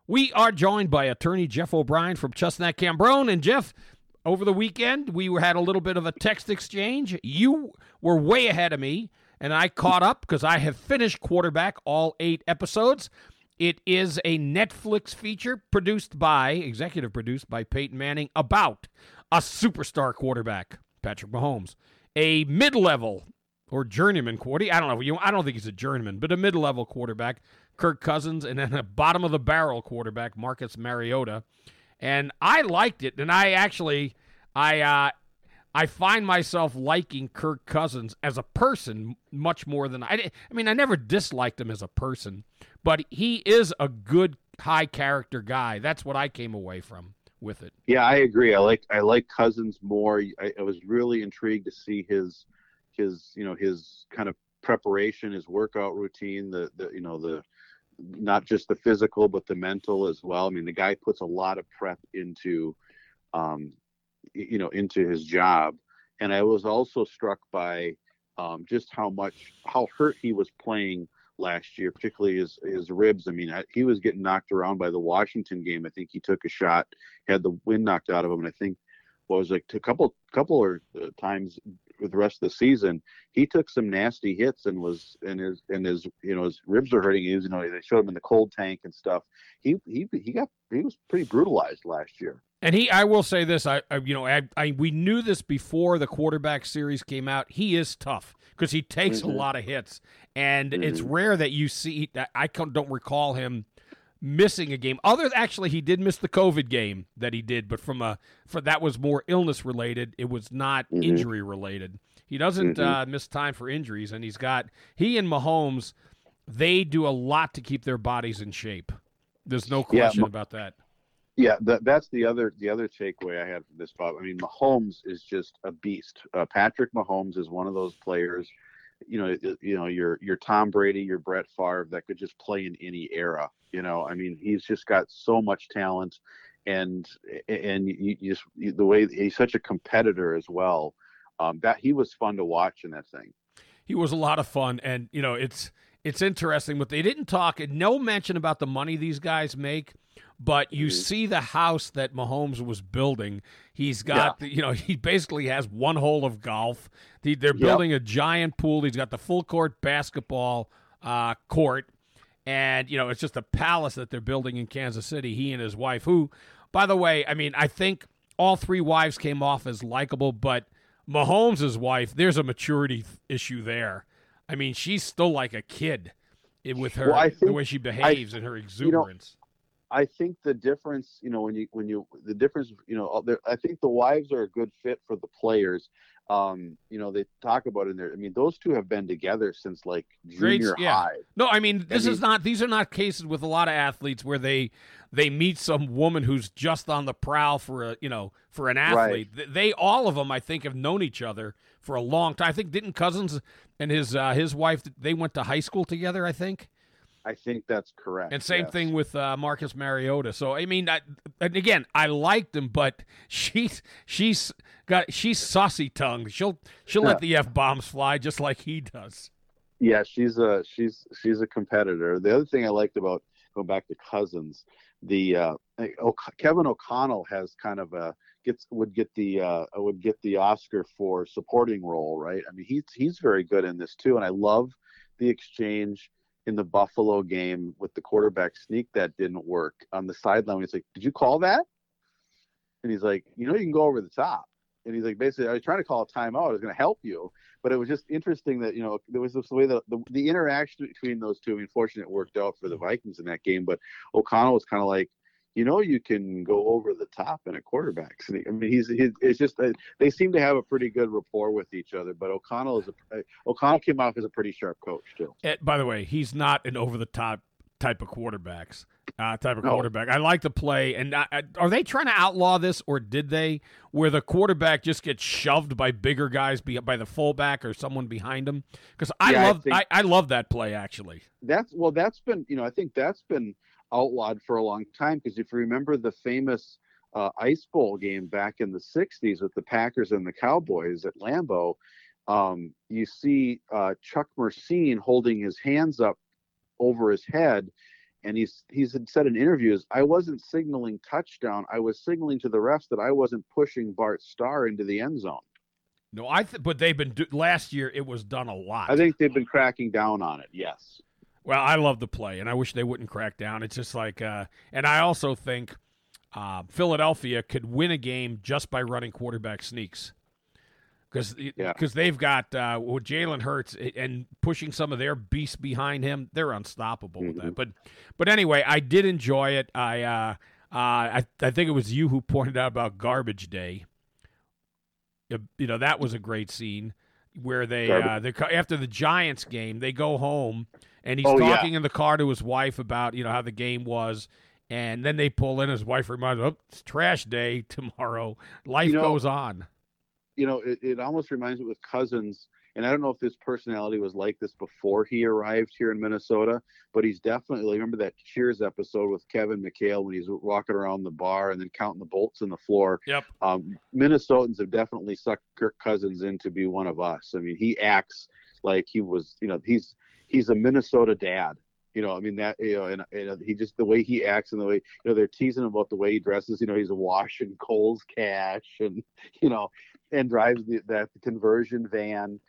We are joined by attorney Jeff O'Brien from Chestnut Cambronne. And Jeff, over the weekend, we had a little bit of a text exchange. You were way ahead of me, and I caught up because I have finished Quarterback, all 8 episodes. It is a Netflix feature executive produced by Peyton Manning, about a superstar quarterback, Patrick Mahomes, a mid-level or journeyman quarterback. I don't know. I don't think he's a journeyman, but a mid-level quarterback, Kirk Cousins, and then a bottom-of-the-barrel quarterback, Marcus Mariota. And I liked it, and I find myself liking Kirk Cousins as a person much more than I never disliked him as a person, but he is a good high-character guy. That's what I came away from with it. Yeah, I agree. I like Cousins more. I was really intrigued to see his kind of preparation, his workout routine, the not just the physical, but the mental as well. I mean, the guy puts a lot of prep into his job. And I was also struck by just how hurt he was playing last year, particularly his ribs. I mean, he was getting knocked around by the Washington game. I think he took a shot, had the wind knocked out of him. And I think a couple of times with the rest of the season, he took some nasty hits and his ribs were hurting. They showed him in the cold tank and stuff. He was pretty brutalized last year. And I will say this, we knew this before the quarterback series came out. He is tough because he takes a lot of hits, and it's rare that you see. I don't recall him missing a game. Actually, he did miss the COVID game that he did, but that was more illness related. It was not injury related. He doesn't miss time for injuries, and he and Mahomes, they do a lot to keep their bodies in shape. There's no question about that. Yeah, that's the other takeaway I had from this, Bob. I mean, Mahomes is just a beast. Patrick Mahomes is one of those players, your Tom Brady, your Brett Favre, that could just play in any era. I mean, he's just got so much talent, and the way he's such a competitor as well. That he was fun to watch in that thing. He was a lot of fun, and it's interesting, but they didn't talk. No mention about the money these guys make. But you see the house that Mahomes was building. He's got, he basically has one hole of golf. They're building a giant pool. He's got the full court basketball court. And, it's just a palace that they're building in Kansas City, he and his wife, who, by the way, I think all 3 wives came off as likable, but Mahomes' wife, there's a maturity issue there. I mean, she's still like a kid with her, the way she behaves and her exuberance. I think the difference, I think the wives are a good fit for the players. They talk about it in there. I mean, those two have been together since like junior high. No, these are not cases with a lot of athletes where they meet some woman who's just on the prowl for an athlete. Right. They all of them, I think, have known each other for a long time. I think didn't Cousins and his wife, they went to high school together, I think. I think that's correct. And same thing with Marcus Mariota. So I mean, again, I liked him, but she's saucy tongued. She'll let the F-bombs fly just like he does. Yeah, she's a competitor. The other thing I liked about going back to Cousins, Kevin O'Connell has kind of would get the Oscar for supporting role, right? I mean, he's very good in this too, and I love the exchange in the Buffalo game with the quarterback sneak that didn't work on the sideline. He's like, "Did you call that?" And he's like, "You can go over the top." And he's like, basically, I was trying to call a timeout. I was going to help you. But it was just interesting that, there was this way that the interaction between those two. I mean, fortunately, it worked out for the Vikings in that game. But O'Connell was kind of like, you can go over the top in a quarterback sneak. I mean, it's just they seem to have a pretty good rapport with each other. But O'Connell came off as a pretty sharp coach too. By the way, he's not an over the top type of quarterback. I like to play. And are they trying to outlaw this, or did they, where the quarterback just gets shoved by bigger guys, by the fullback or someone behind him? Because I love that play actually. That's been I think that's been outlawed for a long time, because if you remember the famous Ice Bowl game back in the 60s with the Packers and the Cowboys at Lambeau, you see Chuck Mersine holding his hands up over his head, And he's said in interviews, I wasn't signaling touchdown. I was signaling to the refs that I wasn't pushing Bart Starr into the end zone. No, but they've been last year. It was done a lot. I think they've been cracking down on it. Yes. Well, I love the play, and I wish they wouldn't crack down. It's just like, and I also think Philadelphia could win a game just by running quarterback sneaks, because they've got with Jalen Hurts and pushing some of their beasts behind him. They're unstoppable with that. But anyway, I did enjoy it. I think it was you who pointed out about Garbage Day. That was a great scene where they after the Giants game, they go home and he's talking in the car to his wife about how the game was, and then they pull in. His wife reminds him, it's trash day tomorrow. Life goes on. It almost reminds me with Cousins, and I don't know if his personality was like this before he arrived here in Minnesota, but he's definitely, remember that Cheers episode with Kevin McHale when he's walking around the bar and then counting the bolts in the floor. Yep. Minnesotans have definitely sucked Kirk Cousins in to be one of us. I mean, he acts like he was, he's a Minnesota dad. And he just, the way he acts and the way, they're teasing him about the way he dresses. He's washing Kohl's cash and, and drives the conversion van.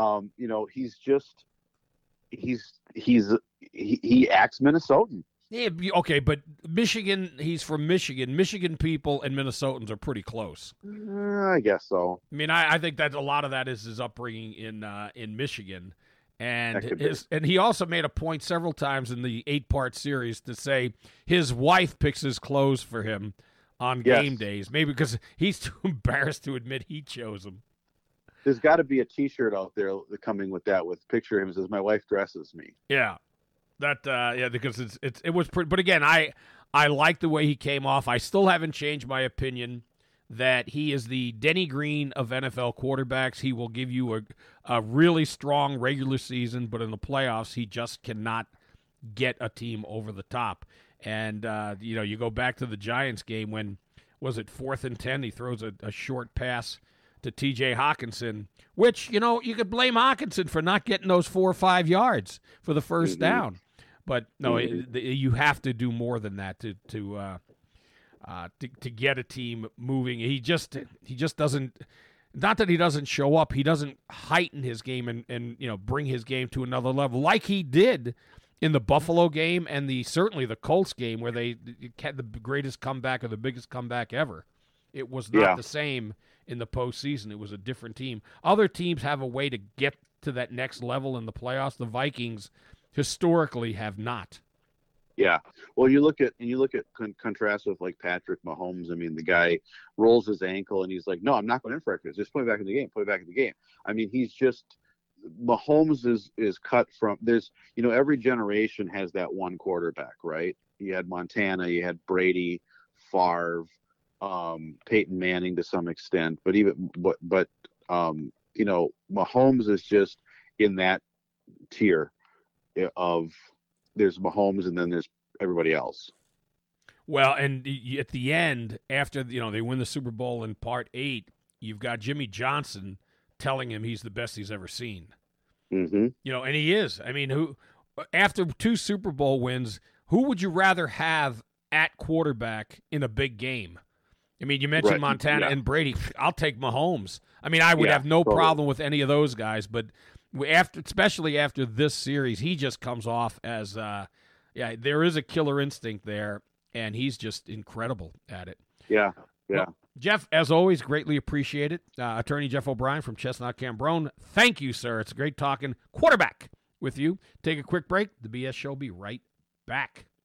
He acts Minnesotan. Yeah, okay, but Michigan, he's from Michigan. Michigan people and Minnesotans are pretty close. I guess so. I mean, I think that a lot of that is his upbringing in Michigan. And he also made a point several times in the 8-part series to say his wife picks his clothes for him on game days, maybe because he's too embarrassed to admit he chose them. There's got to be a T-shirt out there coming with that, with picture of him says, "My wife dresses me." Yeah, because it was pretty. But again, I like the way he came off. I still haven't changed my opinion that he is the Denny Green of NFL quarterbacks. He will give you a really strong regular season, but in the playoffs, he just cannot get a team over the top. And, you go back to the Giants game when, was it 4th and 10? He throws a short pass to T.J. Hawkinson, which, you could blame Hawkinson for not getting those 4 or 5 yards for the first down. But, no, you have to do more than that to get a team moving. He just doesn't, not that he doesn't show up, he doesn't heighten his game and bring his game to another level like he did in the Buffalo game and certainly the Colts game where they had the greatest comeback or the biggest comeback ever. It was not the same in the postseason. It was a different team. Other teams have a way to get to that next level in the playoffs. The Vikings historically have not. Yeah. Well, you look at contrast with like Patrick Mahomes. I mean, the guy rolls his ankle and he's like, "No, I'm not going in for it. Just put me back in the game. Put me back in the game." I mean, Mahomes is cut from, there's, every generation has that one quarterback, right? You had Montana, you had Brady, Favre, Peyton Manning to some extent, but Mahomes is just in that tier of, there's Mahomes and then there's everybody else. Well, and at the end, after they win the Super Bowl in Part 8, you've got Jimmy Johnson telling him he's the best he's ever seen. Mm-hmm. And he is. I mean, after 2 Super Bowl wins, who would you rather have at quarterback in a big game? I mean, you mentioned Montana and Brady. I'll take Mahomes. I mean, I would have no problem with any of those guys, but especially after this series, he just comes off as there is a killer instinct there, and he's just incredible at it. Yeah. Well, Jeff, as always, greatly appreciate it. Attorney Jeff O'Brien from Chestnut Cambronne. Thank you, sir. It's great talking quarterback with you. Take a quick break. The BS Show will be right back.